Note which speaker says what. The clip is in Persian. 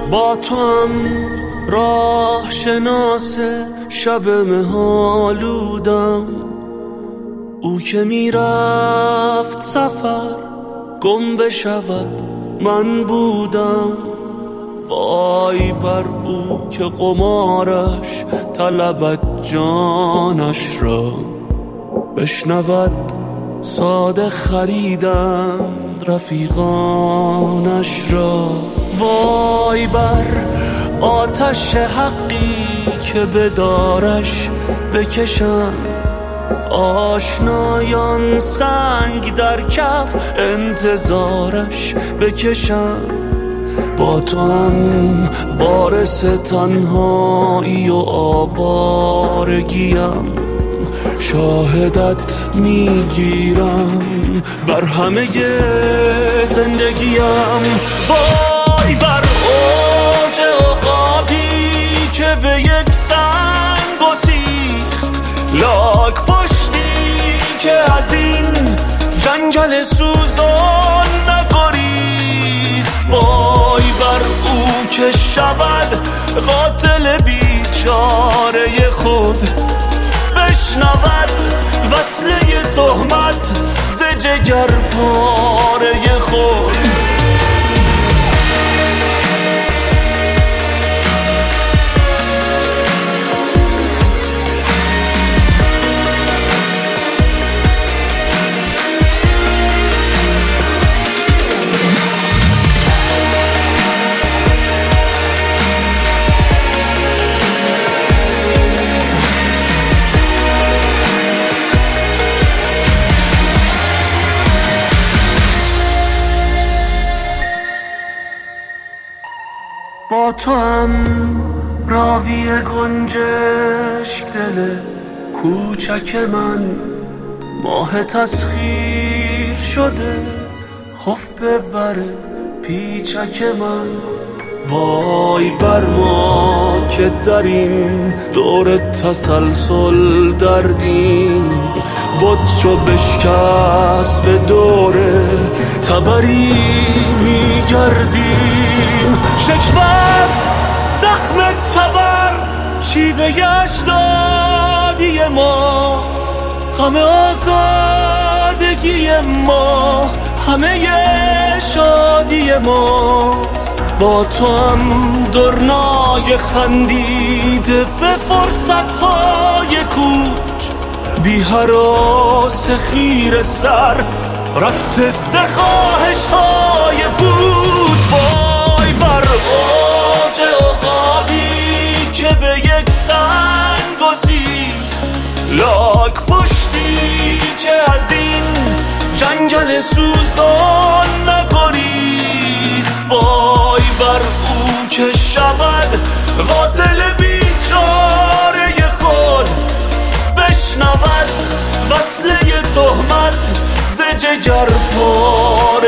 Speaker 1: با تو هم راه شناس شب مهالودم، او که میرفت سفر گم بشود من بودم. وای بر او که قمارش طلبد جانش را، بشنود ساده خریدند رفیقانش را. وای بر آتش حقی که به دارش بکشند آشنایان، سنگ در کف انتظارش بکشند. با تو هم وارث تنهایی و آوارگیم، شاهدت میگیرم بر همه زندگیم. وای بر اوج عقابی که به یک سنگ گسیخت، لاک پشتی که از این جنگل سوزان نگریخت. وای بر او که شود قاتل بیچاره خود، بشنود وصله تهمت ز جگر پاره خود. با تو هم راوی گنجشک دل کوچک من، ماه تسخیر شده خفته بر پیچک من. وای بر ما که در این دور تسلسل دردیم، بود چو بشکست به دور تبری میگردیم. شکوت زخم تبر شیوه اجدادی ماست، غم آزادگی ما همه شادی ماست. با تو هم درنای خندیده به فرصتهای کوچ، بی هراس خیر سر رست خواهش‌های بود. وای بر اوج عقابی که به یک سنگ گسیخت، لاک پشتی که از این جنگل سوزان نگریخت. وای بر او که شود قاتل بیچاره خود، بشنود وصله تهمت ز جگر پاره